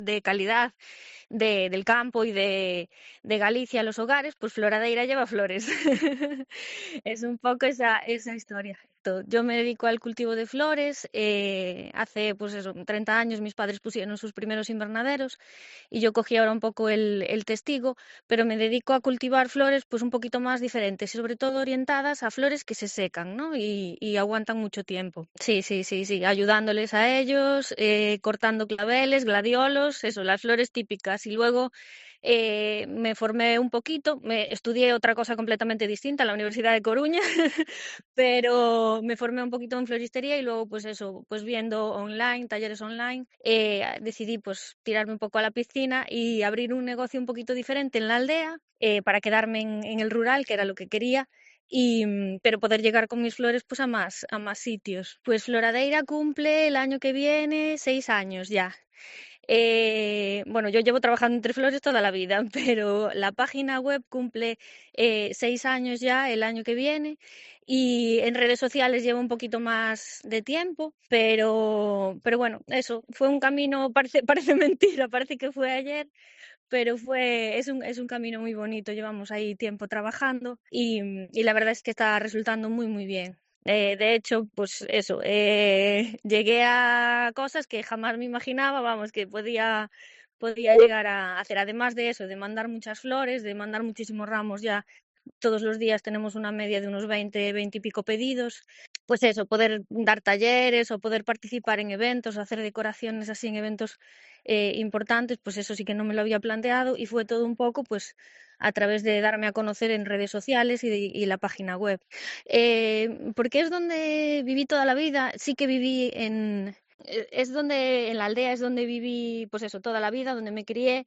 de calidad del campo y de Galicia a los hogares, pues Floradeira lleva flores. Es un poco esa historia. Yo me dedico al cultivo de flores. Hace, pues eso, 30 años mis padres pusieron sus primeros invernaderos y yo cogí ahora un poco el testigo, pero me dedico a cultivar flores pues un poquito más diferentes y sobre todo orientadas a flores que se secan, ¿no? Y aguantan mucho tiempo. Sí, sí, sí, sí, ayudándoles a ellos, cortando claveles, gladiolos, eso, las flores típicas. Y luego me formé un poquito, me estudié otra cosa completamente distinta en la Universidad de Coruña, pero me formé un poquito en floristería y luego pues eso, pues viendo online, talleres online, decidí pues tirarme un poco a la piscina y abrir un negocio un poquito diferente en la aldea, para quedarme en el rural, que era lo que quería. Pero poder llegar con mis flores pues a más sitios. Pues Floradeira cumple el año que viene 6 años ya. Bueno, yo llevo trabajando entre flores toda la vida, pero la página web cumple 6 años ya el año que viene y en redes sociales llevo un poquito más de tiempo, pero bueno, eso fue un camino, parece, parece mentira, parece que fue ayer, pero es un camino muy bonito, llevamos ahí tiempo trabajando y la verdad es que está resultando muy, muy bien. De hecho, pues eso, llegué a cosas que jamás me imaginaba, vamos, que podía llegar a hacer, además de eso, de mandar muchas flores, de mandar muchísimos ramos ya. Todos los días tenemos una media de unos 20, 20 y pico pedidos. Pues eso, poder dar talleres o poder participar en eventos, hacer decoraciones así en eventos importantes, pues eso sí que no me lo había planteado y fue todo un poco pues a través de darme a conocer en redes sociales y la página web. Porque es donde viví toda la vida, sí que viví es donde, en la aldea es donde viví, pues eso, toda la vida, donde me crié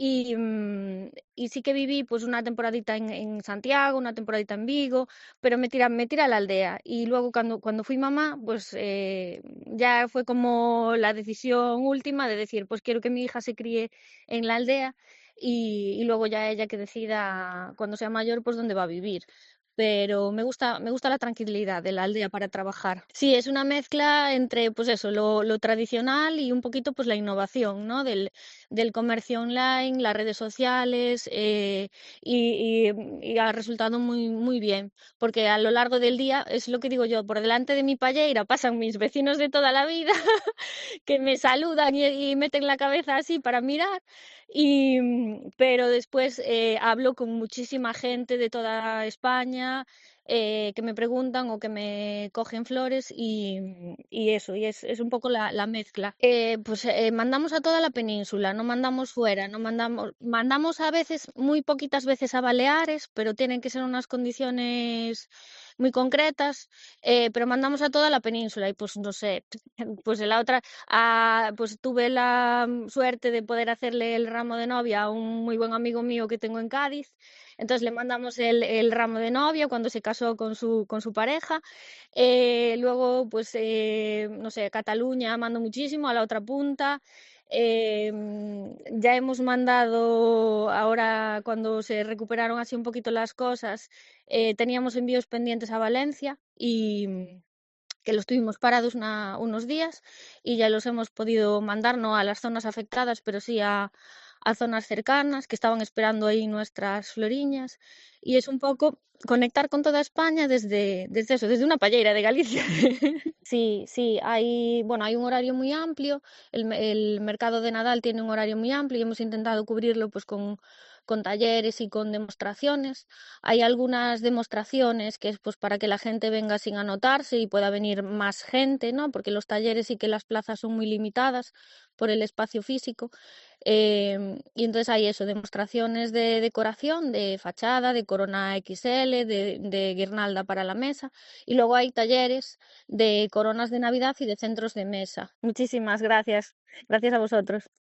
y sí que viví pues una temporadita en Santiago, una temporadita en Vigo, pero me tira a la aldea. Y luego cuando fui mamá, pues ya fue como la decisión última de decir, pues quiero que mi hija se críe en la aldea y luego ya ella que decida cuando sea mayor, pues dónde va a vivir. Pero me gusta la tranquilidad de la aldea para trabajar. Sí, es una mezcla entre, pues eso, lo tradicional y un poquito, pues la innovación, ¿no? Del comercio online, las redes sociales, y ha resultado muy, muy bien porque a lo largo del día, es lo que digo yo, por delante de mi palleira pasan mis vecinos de toda la vida que me saludan y meten la cabeza así para mirar, pero después hablo con muchísima gente de toda España que me preguntan o que me cogen flores y eso, y es un poco la mezcla. Pues mandamos a toda la península, no mandamos fuera, no mandamos a veces, muy poquitas veces a Baleares, pero tienen que ser unas condiciones muy concretas, pero mandamos a toda la península y pues no sé, pues en la otra, pues tuve la suerte de poder hacerle el ramo de novia a un muy buen amigo mío que tengo en Cádiz. Entonces le mandamos el ramo de novia cuando se casó con su pareja. Luego, pues, no sé, Cataluña mando muchísimo a la otra punta. Ya hemos mandado, ahora cuando se recuperaron así un poquito las cosas, teníamos envíos pendientes a Valencia y que los tuvimos parados unos días y ya los hemos podido mandar, no a las zonas afectadas, pero sí a zonas cercanas que estaban esperando ahí nuestras floriñas. Y es un poco conectar con toda España desde eso, desde una palleira de Galicia. Sí, sí, bueno, hay un horario muy amplio, el mercado de Nadal tiene un horario muy amplio y hemos intentado cubrirlo pues con talleres y con demostraciones. Hay algunas demostraciones que es pues para que la gente venga sin anotarse y pueda venir más gente, ¿no? Porque los talleres y que las plazas son muy limitadas por el espacio físico. Y entonces hay eso, demostraciones de decoración, de fachada, de corona XL, de guirnalda para la mesa. Y luego hay talleres de coronas de Navidad y de centros de mesa. Muchísimas gracias. Gracias a vosotros.